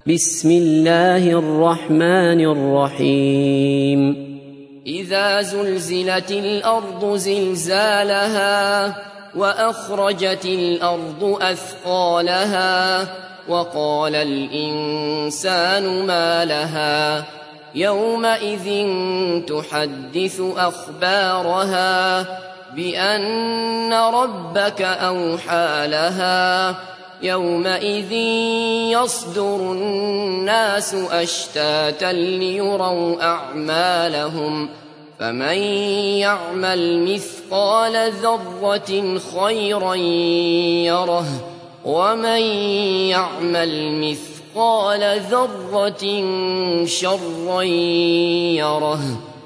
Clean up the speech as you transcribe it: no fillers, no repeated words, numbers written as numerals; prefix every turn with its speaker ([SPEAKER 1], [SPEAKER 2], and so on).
[SPEAKER 1] بسم الله الرحمن الرحيم
[SPEAKER 2] إذا زلزلت الأرض زلزالها وأخرجت الأرض أثقالها وقال الإنسان ما لها يومئذ تحدث أخبارها بأن ربك أوحى لها يومئذ يصدر الناس أشتاتا ليروا أعمالهم فمن يعمل مثقال ذرة خيرا يره ومن يعمل مثقال ذرة شرا يره.